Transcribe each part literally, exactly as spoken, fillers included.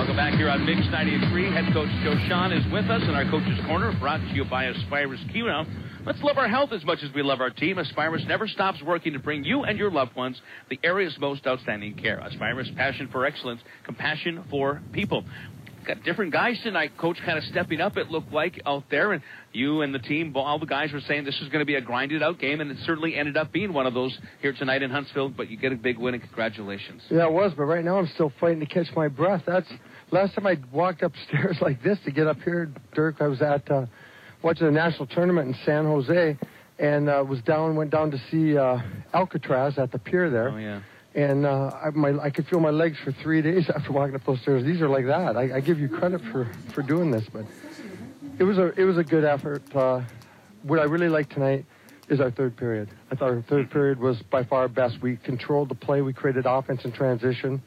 Welcome back here on Mix ninety-three. Head coach Joe Sean is with us in our Coach's Corner, brought to you by Aspirus Q. Now, let's love our health as much as we love our team. Aspirus never stops working to bring you and your loved ones the area's most outstanding care. Aspirus, passion for excellence, compassion for people. Got different guys tonight, Coach, kind of stepping up, it looked like, out there. And you and the team, all the guys were saying this is going to be a grinded-out game, and it certainly ended up being one of those here tonight in Huntsville. But you get a big win, and congratulations. Yeah, it was, but right now I'm still fighting to catch my breath. That's last time I walked upstairs like this to get up here, Dirk, I was at uh, watching the national tournament in San Jose, and uh, was down, went down to see uh, Alcatraz at the pier there. Oh, yeah. And uh, I, my, I could feel my legs for three days after walking up those stairs. These are like that. I, I give you credit for, for doing this, but it was a it was a good effort. Uh, what I really liked tonight is our third period. I thought our third period was by far our best. We controlled the play. We created offense in transition.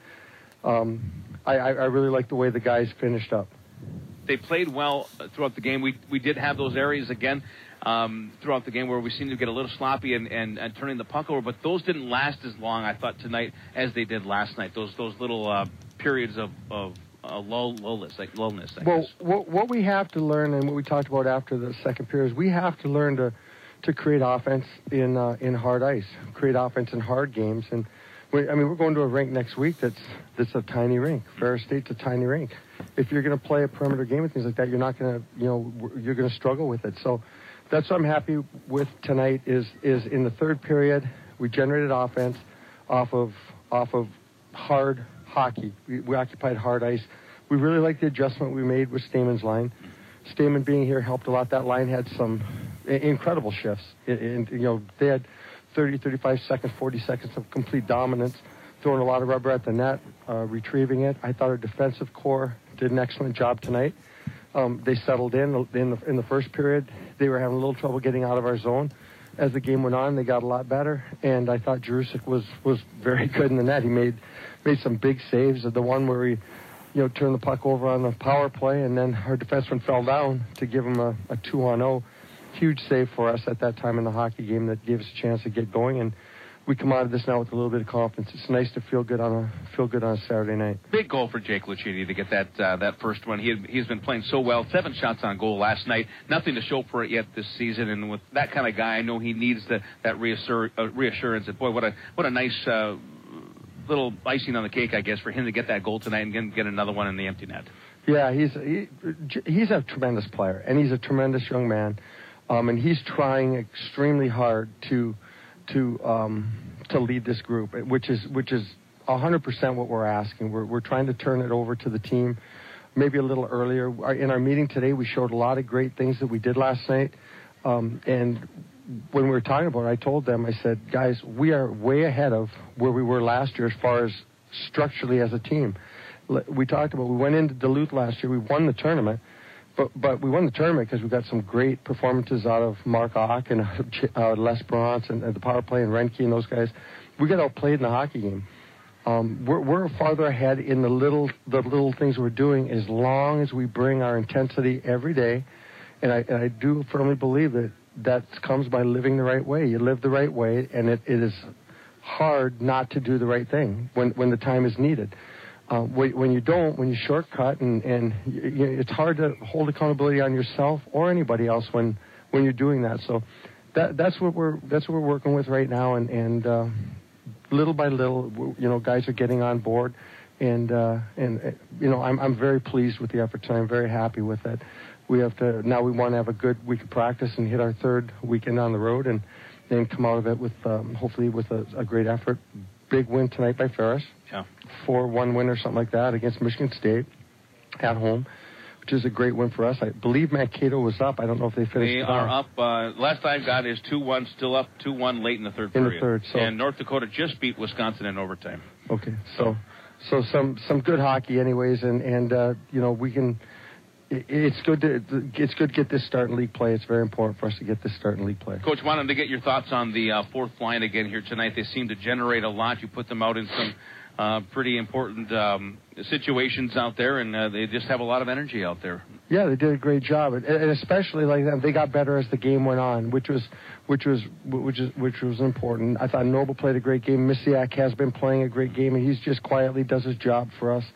Um, I, I, I really liked the way the guys finished up. They played well throughout the game. We we did have those areas again. Um, throughout the game where we seemed to get a little sloppy and, and, and turning the puck over, but those didn't last as long, I thought, tonight as they did last night. Those those little uh, periods of, of uh, lull, lullness, like lullness, I well, guess. What, what we have to learn, and what we talked about after the second period, is we have to learn to to create offense in uh, in hard ice, create offense in hard games. And we, I mean, we're going to a rink next week that's that's a tiny rink. Ferris State's a tiny rink. If you're going to play a perimeter game and things like that, you're not going to, you know, you're going to struggle with it. So that's what I'm happy with tonight is is in the third period, we generated offense off of off of hard hockey. We, we occupied hard ice. We really liked the adjustment we made with Stamen's line. Stamen being here helped a lot. That line had some incredible shifts. And, you know, they had thirty, thirty-five seconds, forty seconds of complete dominance, throwing a lot of rubber at the net, uh, retrieving it. I thought our defensive core did an excellent job tonight. Um, they settled in in the, in the first period. They were having a little trouble getting out of our zone. As the game went on, they got a lot better, and I thought Jerusik was was very good in the net. He made made some big saves. The one where he, you know, turned the puck over on the power play, and then our defenseman fell down to give him a, a two on oh. Huge save for us at that time in the hockey game that gave us a chance to get going, and we come out of this now with a little bit of confidence. It's nice to feel good on a feel good on a Saturday night. Big goal for Jake Lucchini to get that uh, that first one. He had, he's been playing so well. Seven shots on goal last night. Nothing to show for it yet this season. And with that kind of guy, I know he needs the, that reassur- uh, reassurance. That boy, what a what a nice uh, little icing on the cake, I guess, for him to get that goal tonight and get, get another one in the empty net. Yeah, he's he, he's a tremendous player, and he's a tremendous young man, um, and he's trying extremely hard to. to um, to lead this group, which is which is one hundred percent what we're asking. We're we're trying to turn it over to the team maybe a little earlier. In our meeting today, we showed a lot of great things that we did last night. Um, and when we were talking about it, I told them, I said, guys, we are way ahead of where we were last year as far as structurally as a team. We talked about, we went into Duluth last year, we won the tournament. But but we won the tournament because we got some great performances out of Mark Ock and uh, Les Bronze and, and the power play and Renke and those guys. We got outplayed in the hockey game. Um, we're we're farther ahead in the little the little things we're doing as long as we bring our intensity every day. And I and I do firmly believe that that comes by living the right way. You live the right way, and it, it is hard not to do the right thing when when the time is needed. Uh, when you don't, when you shortcut, and, and you, you, it's hard to hold accountability on yourself or anybody else when, when you're doing that. So that that's what we're that's what we're working with right now, and and uh, little by little, you know, guys are getting on board, and uh, and you know, I'm I'm very pleased with the effort tonight. I'm very happy with it. We have to now we want to have a good week of practice and hit our third weekend on the road, and then come out of it with um, hopefully with a, a great effort. Big win tonight by Ferris. Yeah. four one win or something like that against Michigan State at home, which is a great win for us. I believe Mankato was up. I don't know if they finished. They are up. Uh, last I got is two one, still up two one late in the third in period. In the third. So. And North Dakota just beat Wisconsin in overtime. Okay. So so some, some good hockey anyways, and, and uh, you know, we can it, it's good to it's good to get this start in league play. It's very important for us to get this start in league play. Coach, wanted to get your thoughts on the uh, fourth line again here tonight. They seem to generate a lot. You put them out in some Uh, pretty important um, situations out there, and uh, they just have a lot of energy out there. Yeah, they did a great job, and, and especially like that, they got better as the game went on, which was, which was, which is, which was important. I thought Noble played a great game. Misiak has been playing a great game, and he's just quietly does his job for us.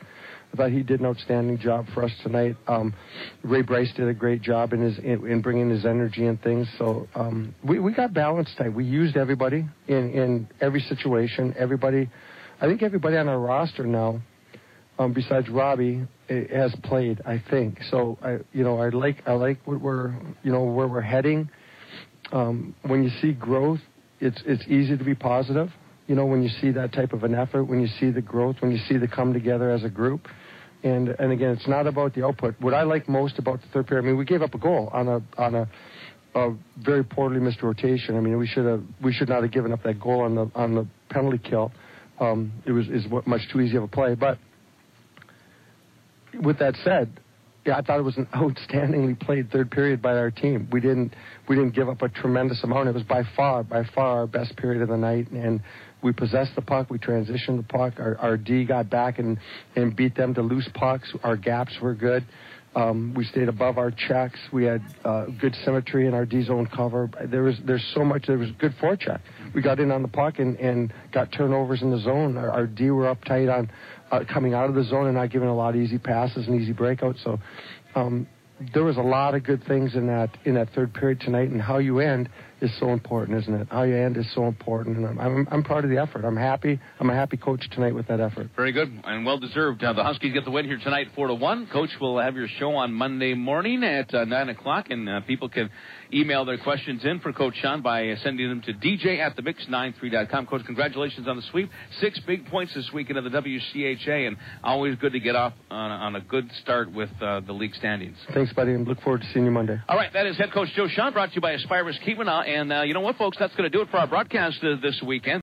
I thought he did an outstanding job for us tonight. Um, Ray Bryce did a great job in his in, in bringing his energy and things. So um, we we got balanced tonight. We used everybody in in every situation. Everybody, I think everybody on our roster now, um, besides Robbie, has played. I think so. I you know I like I like what we're you know where we're heading. Um, when you see growth, it's it's easy to be positive. You know, when you see that type of an effort, when you see the growth, when you see the come together as a group. And and again, it's not about the output. What I like most about the third period, I mean, we gave up a goal on a on a, a very poorly missed rotation. I mean, we should have we should not have given up that goal on the on the penalty kill. Um, it was is much too easy of a play. But with that said, yeah, I thought it was an outstandingly played third period by our team. We didn't we didn't give up a tremendous amount. It was by far by far our best period of the night, and we possessed the puck. We transitioned the puck. Our, our D got back and, and beat them to loose pucks. Our gaps were good. Um, we stayed above our checks. We had uh, good symmetry in our D zone cover. There was there's so much. There was good forecheck. We got in on the puck and, and got turnovers in the zone. Our, our D were uptight on uh, coming out of the zone and not giving a lot of easy passes and easy breakouts. So um, there was a lot of good things in that in that third period tonight. And how you end is so important, isn't it? How you end is so important, and I'm, I'm I'm proud of the effort. I'm happy. I'm a happy coach tonight with that effort. Very good and well deserved. Uh, the Huskies get the win here tonight, four to one. Coach will have your show on Monday morning at uh, nine o'clock, and uh, people can email their questions in for Coach Sean by uh, sending them to D J at the mix ninety-three dot com. Coach, congratulations on the sweep. Six big points this weekend of the W C H A, and always good to get off on, on a good start with uh, the league standings. Thanks, buddy, and look forward to seeing you Monday. All right, that is head coach Joe Sean, brought to you by Aspirus Keweenaw. And uh, you know what, folks, that's going to do it for our broadcast uh, this weekend.